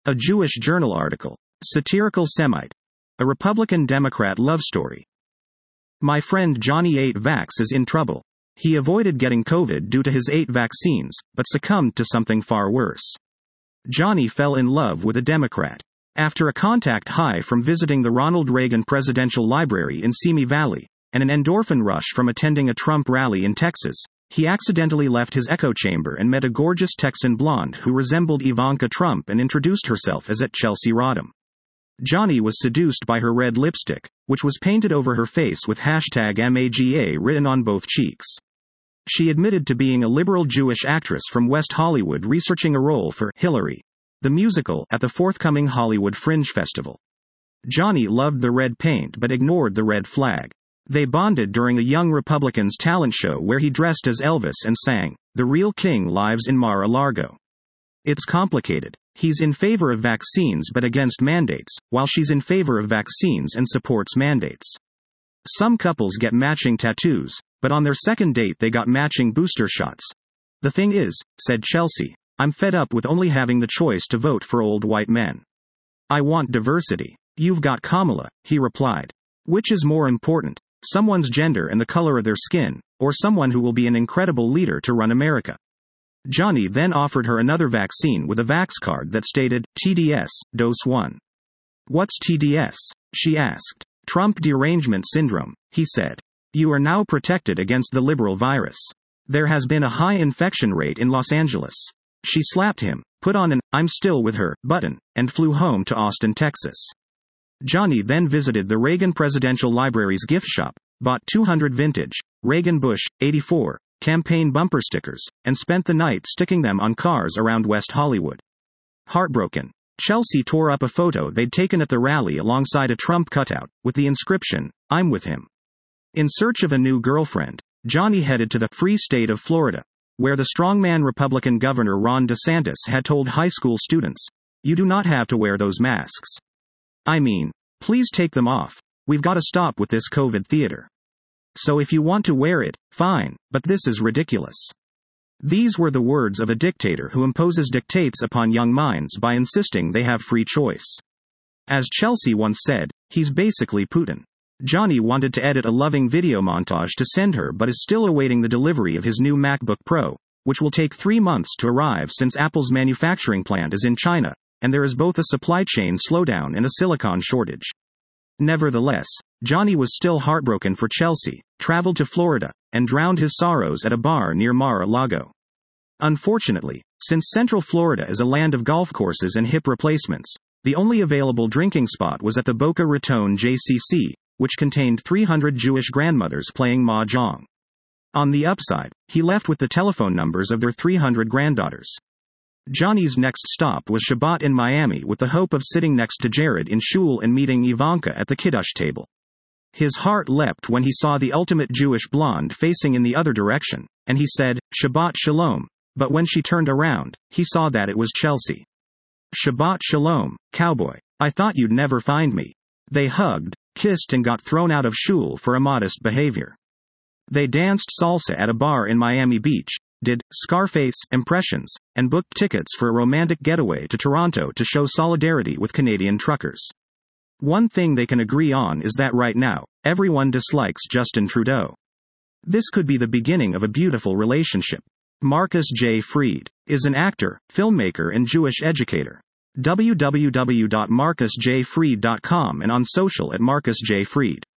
A Jewish Journal article. Satirical Semite. A Republican-Democrat love story. My friend Johnny 8 Vax is in trouble. He avoided getting COVID due to his 8 vaccines, but succumbed to something far worse. Johnny fell in love with a Democrat. After a contact high from visiting the Ronald Reagan Presidential Library in Simi Valley, and an endorphin rush from attending a Trump rally in Texas, he accidentally left his echo chamber and met a gorgeous Texan blonde who resembled Ivanka Trump and introduced herself as Chelsea Rodham. Johnny was seduced by her red lipstick, which was painted over her face with #MAGA written on both cheeks. She admitted to being a liberal Jewish actress from West Hollywood researching a role for Hillary, the musical, at the forthcoming Hollywood Fringe Festival. Johnny loved the red paint but ignored the red flag. They bonded during a Young Republicans talent show where he dressed as Elvis and sang, "The Real King Lives in Mar-a-Lago." It's complicated. He's in favor of vaccines but against mandates, while she's in favor of vaccines and supports mandates. Some couples get matching tattoos, but on their second date they got matching booster shots. The thing is, said Chelsea, I'm fed up with only having the choice to vote for old white men. I want diversity. You've got Kamala, he replied. Which is more important? Someone's gender and the color of their skin, or someone who will be an incredible leader to run America? Johnny then offered her another vaccine with a Vax card that stated, TDS, dose 1. What's TDS? She asked. Trump derangement syndrome, he said. You are now protected against the liberal virus. There has been a high infection rate in Los Angeles. She slapped him, put on an "I'm still with her" button, and flew home to Austin, Texas. Johnny then visited the Reagan Presidential Library's gift shop, bought 200 vintage Reagan Bush, 84, campaign bumper stickers, and spent the night sticking them on cars around West Hollywood. Heartbroken, Chelsea tore up a photo they'd taken at the rally alongside a Trump cutout, with the inscription, "I'm with him." In search of a new girlfriend, Johnny headed to the free state of Florida, where the strongman Republican Governor Ron DeSantis had told high school students, "You do not have to wear those masks. I mean, please take them off. We've got to stop with this COVID theater. So if you want to wear it, fine, but this is ridiculous." These were the words of a dictator who imposes dictates upon young minds by insisting they have free choice. As Chelsea once said, he's basically Putin. Johnny wanted to edit a loving video montage to send her but is still awaiting the delivery of his new MacBook Pro, which will take 3 months to arrive since Apple's manufacturing plant is in China, and there is both a supply chain slowdown and a silicon shortage. Nevertheless, Johnny was still heartbroken for Chelsea, traveled to Florida, and drowned his sorrows at a bar near Mar-a-Lago. Unfortunately, since Central Florida is a land of golf courses and hip replacements, the only available drinking spot was at the Boca Raton JCC, which contained 300 Jewish grandmothers playing mahjong. On the upside, he left with the telephone numbers of their 300 granddaughters. Johnny's next stop was Shabbat in Miami with the hope of sitting next to Jared in shul and meeting Ivanka at the Kiddush table. His heart leapt when he saw the ultimate Jewish blonde facing in the other direction, and he said, "Shabbat Shalom," but when she turned around, he saw that it was Chelsea. "Shabbat Shalom, cowboy. I thought you'd never find me." They hugged, kissed and got thrown out of shul for immodest behavior. They danced salsa at a bar in Miami Beach, did Scarface impressions, and booked tickets for a romantic getaway to Toronto to show solidarity with Canadian truckers. One thing they can agree on is that right now, everyone dislikes Justin Trudeau. This could be the beginning of a beautiful relationship. Marcus J. Fried is an actor, filmmaker and Jewish educator. www.marcusjfried.com and on social at Marcus J. Fried.